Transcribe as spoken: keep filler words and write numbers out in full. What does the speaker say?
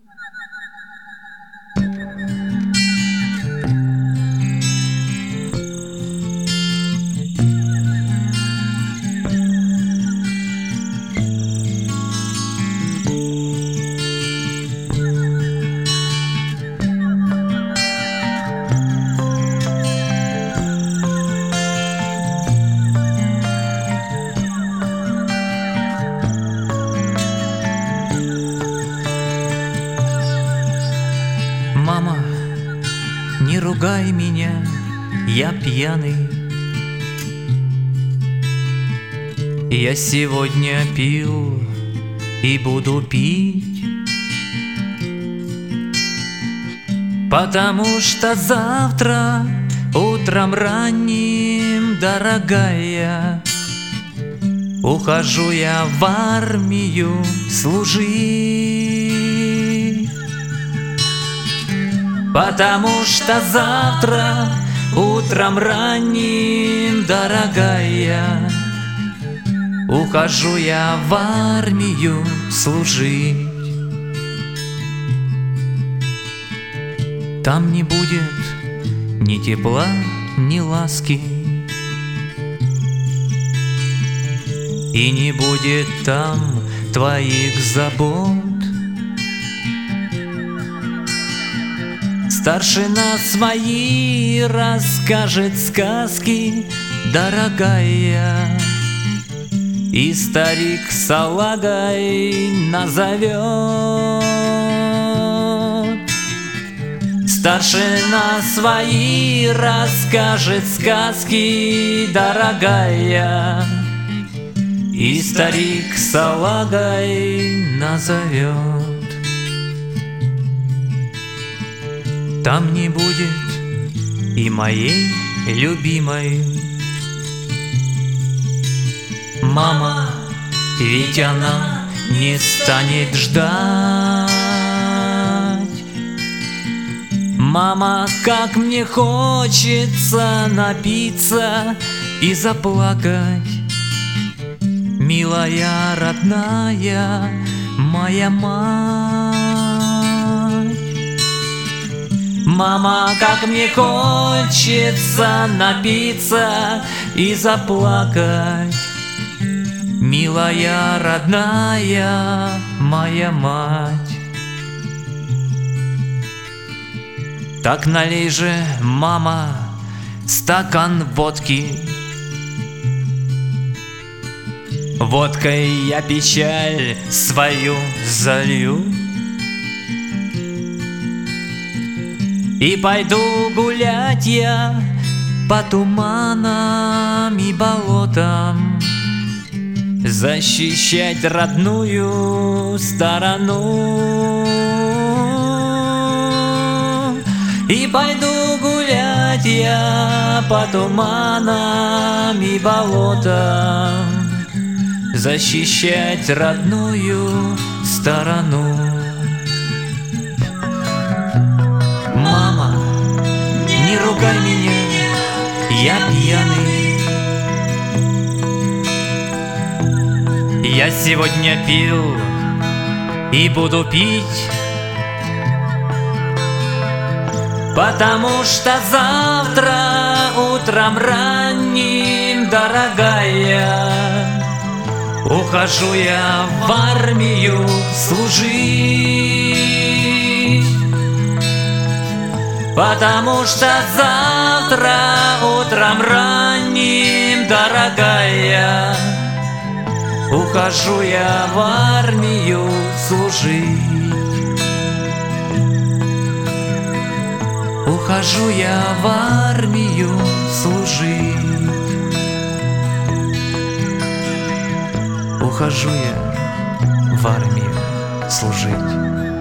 Мама, не ругай меня, я пьяный. Я сегодня пил и буду пить, потому что завтра утром ранним, дорогая, ухожу я в армию служить. Потому что завтра утром ранним, дорогая, ухожу я в армию служить. Там не будет ни тепла, ни ласки, и не будет там твоих забот. Старшина свои расскажет сказки, дорогая, и старик салагой назовет. Старшина свои расскажет сказки, дорогая, и старик салагой назовет. Там не будет и моей любимой. Мама, ведь она не станет ждать. Мама, как мне хочется напиться и заплакать. Милая, родная моя мать. Мама, как мне хочется напиться и заплакать. Милая, родная моя мать. Так налей же, мама, стакан водки. Водкой я печаль свою залью и пойду гулять я по туманам и болотам, защищать родную сторону. И пойду гулять я по туманам и болотам, защищать родную сторону. Мама, не ругай меня, я пьяный. Я сегодня пил и буду пить, потому что завтра утром ранним, дорогая, ухожу я в армию служить. Потому что завтра утром ранним, дорогая, ухожу я в армию служить. Ухожу я в армию служить. Ухожу я в армию служить.